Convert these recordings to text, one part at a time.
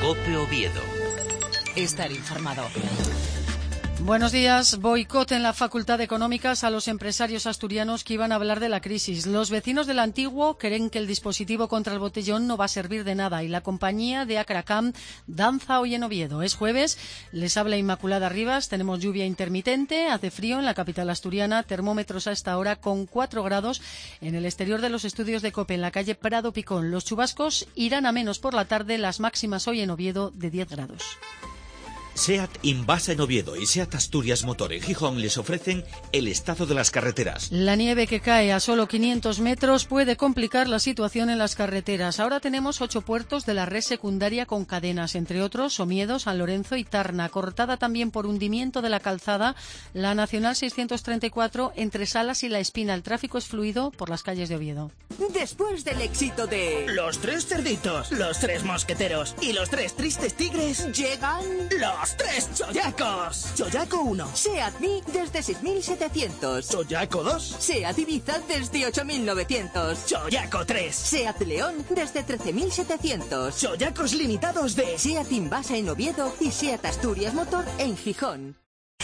COPE Oviedo. Estar informado. Buenos días. Boicot en la Facultad de Económicas a los empresarios asturianos que iban a hablar de la crisis. Los vecinos del Antiguo creen que el dispositivo contra el botellón no va a servir de nada y la compañía de Acracam danza hoy en Oviedo. Es jueves, les habla Inmaculada Rivas, tenemos lluvia intermitente, hace frío en la capital asturiana, termómetros a esta hora con 4 grados en el exterior de los estudios de COPE en la calle Prado Picón. Los chubascos irán a menos por la tarde, las máximas hoy en Oviedo de 10 grados. SEAT Invasa en Oviedo y SEAT Asturias Motor en Gijón les ofrecen el estado de las carreteras. La nieve que cae a solo 500 metros puede complicar la situación en las carreteras. Ahora tenemos 8 puertos de la red secundaria con cadenas, entre otros Somiedo, San Lorenzo y Tarna, cortada también por hundimiento de la calzada, la Nacional 634 entre Salas y La Espina. El tráfico es fluido por las calles de Oviedo. Después del éxito de Los Tres Cerditos, Los Tres Mosqueteros y Los Tres Tristes Tigres, llegan ¡Los Tres Choyacos! Choyaco 1. SEAT Mii desde 6.700. Choyaco 2. SEAT Ibiza desde 8.900. Choyaco 3. SEAT León desde 13.700. Choyacos limitados de SEAT Invasa en Oviedo y SEAT Asturias Motor en Gijón.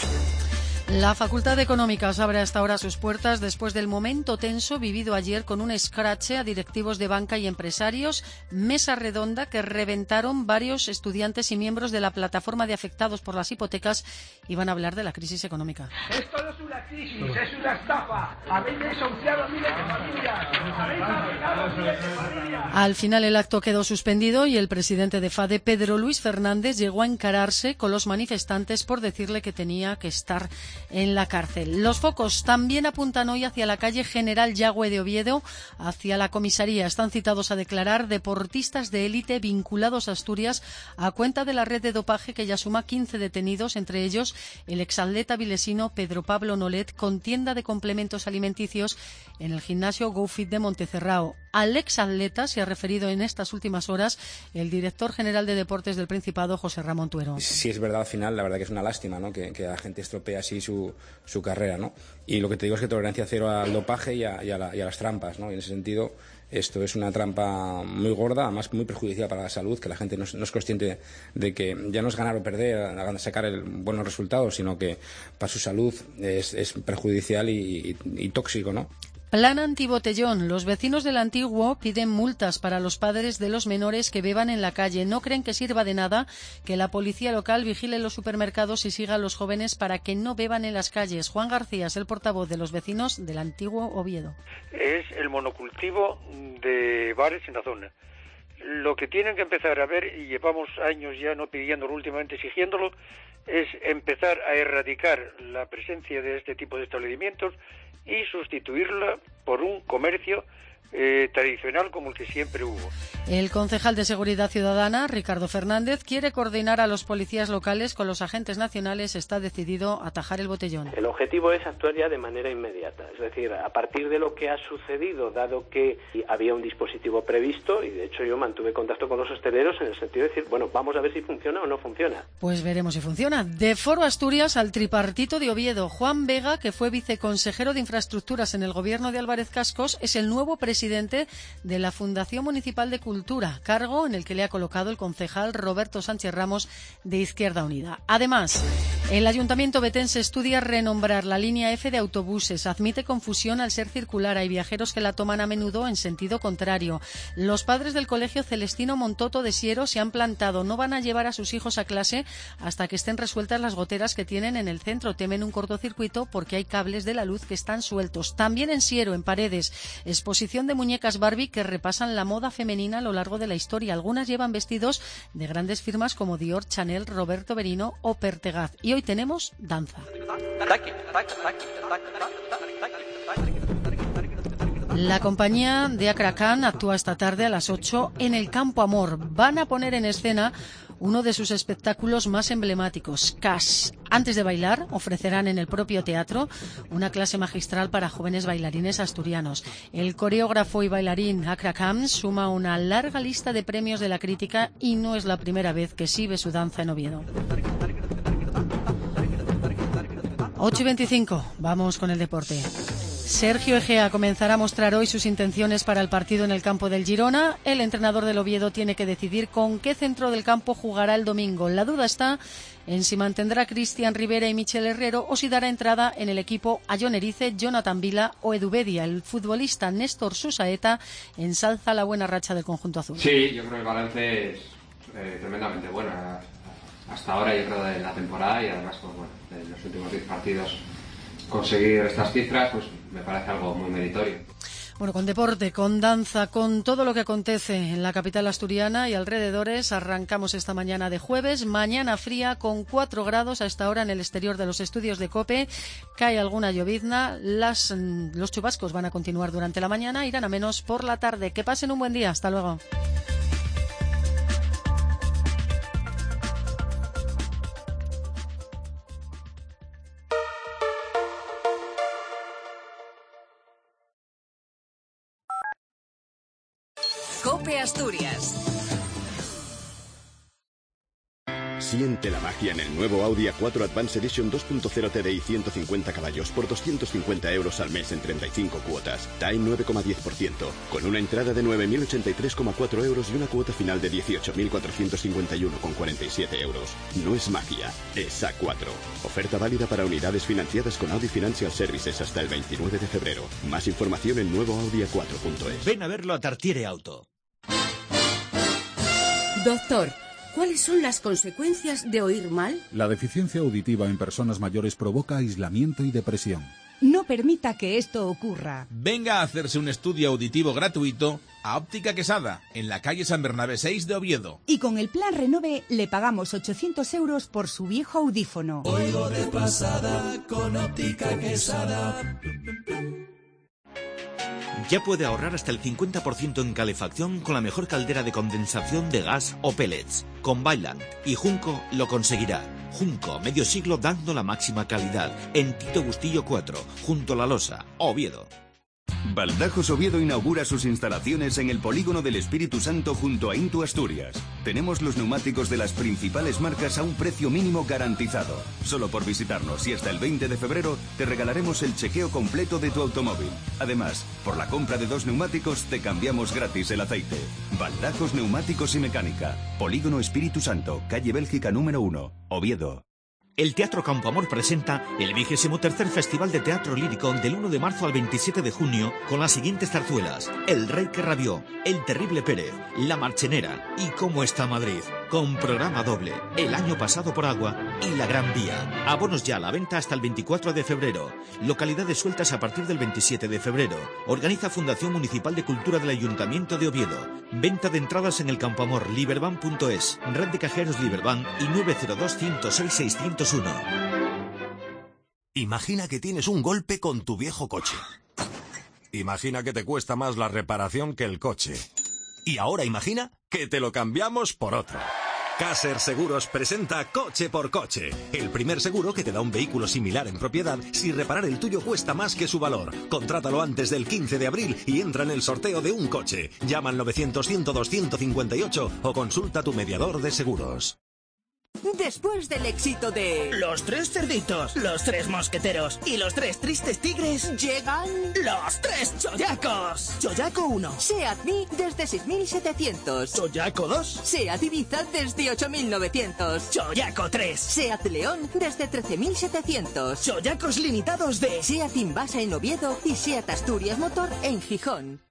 La Facultad de Económicas abre hasta ahora sus puertas después del momento tenso vivido ayer con un escrache a directivos de banca y empresarios, mesa redonda que reventaron varios estudiantes y miembros de la plataforma de afectados por las hipotecas y van a hablar de la crisis económica. Esto no es una crisis, es una estafa. Habéis desahuciado a miles de familias. Habéis arruinado a miles de familias. Al final el acto quedó suspendido y el presidente de FADE, Pedro Luis Fernández, llegó a encararse con los manifestantes por decirle que tenía que estar en la cárcel. Los focos también apuntan hoy hacia la calle General Yagüe de Oviedo, hacia la comisaría. Están citados a declarar deportistas de élite vinculados a Asturias a cuenta de la red de dopaje que ya suma 15 detenidos, entre ellos el exatleta vilesino Pedro Pablo Nolet, con tienda de complementos alimenticios en el gimnasio GoFit de Montecerrao. Al exatleta se ha referido en estas últimas horas el director general de Deportes del Principado, José Ramón Tuero. Sí, es verdad, al final, la verdad que es una lástima, ¿no? Que la gente estropee así su carrera, ¿no? Y lo que te digo es que tolerancia cero al dopaje y a las trampas, ¿no? Y en ese sentido, esto es una trampa muy gorda, además muy perjudicial para la salud, que la gente no es consciente de que ya no es ganar o perder, sacar buenos resultados, sino que para su salud es perjudicial y tóxico, ¿no? Plan antibotellón. Los vecinos del Antiguo piden multas para los padres de los menores que beban en la calle. No creen que sirva de nada que la policía local vigile los supermercados y siga a los jóvenes para que no beban en las calles. Juan García es el portavoz de los vecinos del Antiguo Oviedo. Es el monocultivo de bares en la zona. Lo que tienen que empezar a ver, y llevamos años ya no pidiéndolo, últimamente exigiéndolo, es empezar a erradicar la presencia de este tipo de establecimientos y sustituirla por un comercio tradicional como el que siempre hubo. El concejal de Seguridad Ciudadana, Ricardo Fernández, quiere coordinar a los policías locales con los agentes nacionales. Está decidido a atajar el botellón. El objetivo es actuar ya de manera inmediata, es decir, a partir de lo que ha sucedido, dado que había un dispositivo previsto, y de hecho yo mantuve contacto con los hosteleros en el sentido de decir, bueno, vamos a ver si funciona o no funciona. Pues veremos si funciona. De Foro Asturias al tripartito de Oviedo. Juan Vega, que fue viceconsejero de Infraestructuras en el gobierno de Álvarez Cascos, es el nuevo presidente de la Fundación Municipal de Cultura, cargo en el que le ha colocado el concejal Roberto Sánchez Ramos de Izquierda Unida. Además, el Ayuntamiento betense estudia renombrar la línea F de autobuses. Admite confusión al ser circular. Hay viajeros que la toman a menudo en sentido contrario. Los padres del Colegio Celestino Montoto de Siero se han plantado. No van a llevar a sus hijos a clase hasta que estén resueltas las goteras que tienen en el centro. Temen un cortocircuito porque hay cables de la luz que están sueltos. También en Siero, en Paredes, exposición de muñecas Barbie que repasan la moda femenina a lo largo de la historia. Algunas llevan vestidos de grandes firmas como Dior, Chanel, Roberto Berino o Pertegaz. Y hoy tenemos danza. La compañía de Acracam actúa esta tarde a las 8 en el Campo Amor. Van a poner en escena uno de sus espectáculos más emblemáticos, Cash. Antes de bailar, ofrecerán en el propio teatro una clase magistral para jóvenes bailarines asturianos. El coreógrafo y bailarín Acracam suma una larga lista de premios de la crítica y no es la primera vez que exhibe su danza en Oviedo. 8:25, vamos con el deporte. Sergio Egea comenzará a mostrar hoy sus intenciones para el partido en el campo del Girona. El entrenador del Oviedo tiene que decidir con qué centro del campo jugará el domingo. La duda está en si mantendrá a Cristian Rivera y Michel Herrero o si dará entrada en el equipo a Jon Erice, Jonathan Vila o Edu Bedia. El futbolista Néstor Susaeta ensalza la buena racha del conjunto azul. Sí, yo creo que el balance es tremendamente bueno hasta ahora, yo creo, de la temporada, y además pues, bueno, en los últimos 10 partidos conseguir estas cifras pues me parece algo muy meritorio. Bueno, con deporte, con danza, con todo lo que acontece en la capital asturiana y alrededores, arrancamos esta mañana de jueves, mañana fría con 4 grados a esta hora en el exterior de los estudios de COPE, cae alguna llovizna, los chubascos van a continuar durante la mañana, irán a menos por la tarde. Que pasen un buen día, hasta luego. COPE Asturias. Siente la magia en el nuevo Audi A4 Advance Edition 2.0 TDI 150 caballos por 250 euros al mes en 35 cuotas. TAE 9,10%, con una entrada de 9.083,4 euros y una cuota final de 18.451,47 euros. No es magia, es A4. Oferta válida para unidades financiadas con Audi Financial Services hasta el 29 de febrero. Más información en nuevoaudi4.es. Ven a verlo a Tartiere Auto. Doctor, ¿cuáles son las consecuencias de oír mal? La deficiencia auditiva en personas mayores provoca aislamiento y depresión. No permita que esto ocurra. Venga a hacerse un estudio auditivo gratuito a Óptica Quesada, en la calle San Bernabé 6 de Oviedo. Y con el plan Renove le pagamos 800 euros por su viejo audífono. Oigo de pasada con Óptica Quesada. Ya puede ahorrar hasta el 50% en calefacción con la mejor caldera de condensación de gas o pellets. Con Vaillant y Junco lo conseguirá. Junco, medio siglo dando la máxima calidad. En Tito Bustillo 4, junto a La Losa, Oviedo. Baldajos Oviedo inaugura sus instalaciones en el Polígono del Espíritu Santo junto a Intu Asturias. Tenemos los neumáticos de las principales marcas a un precio mínimo garantizado. Solo por visitarnos y hasta el 20 de febrero te regalaremos el chequeo completo de tu automóvil. Además, por la compra de 2 neumáticos te cambiamos gratis el aceite. Baldajos Neumáticos y Mecánica. Polígono Espíritu Santo, calle Bélgica número 1, Oviedo. El Teatro Campo Amor presenta el 23º Festival de Teatro Lírico del 1 de marzo al 27 de junio con las siguientes zarzuelas: El Rey que Rabió, El Terrible Pérez, La Marchenera y Cómo está Madrid, con programa doble, El año pasado por agua y La Gran Vía. Abonos ya a la venta hasta el 24 de febrero. Localidades sueltas a partir del 27 de febrero. Organiza Fundación Municipal de Cultura del Ayuntamiento de Oviedo. Venta de entradas en el Campo Amor, liberban.es, Red de Cajeros Liberban y 902-106-601. Imagina que tienes un golpe con tu viejo coche. Imagina que te cuesta más la reparación que el coche. Y ahora imagina que te lo cambiamos por otro. Caser Seguros presenta Coche por Coche, el primer seguro que te da un vehículo similar en propiedad si reparar el tuyo cuesta más que su valor. Contrátalo antes del 15 de abril y entra en el sorteo de un coche. Llama al 900-102-158 o consulta a tu mediador de seguros. Después del éxito de Los Tres Cerditos, Los Tres Mosqueteros y Los Tres Tristes Tigres, llegan Los Tres Choyacos. Choyaco 1, SEAT Mii desde 6.700. Choyaco 2, SEAT Ibiza desde 8.900. Choyaco 3, SEAT León desde 13.700. Choyacos limitados de SEAT Invasa en Oviedo y SEAT Asturias Motor en Gijón.